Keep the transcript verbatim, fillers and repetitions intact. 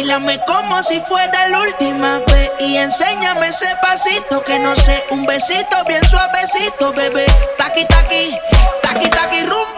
Báilame como si fuera la última vez y enséñame ese pasito que no sé, un besito bien suavecito, bebé. Taqui, taqui, taqui, taqui, rum.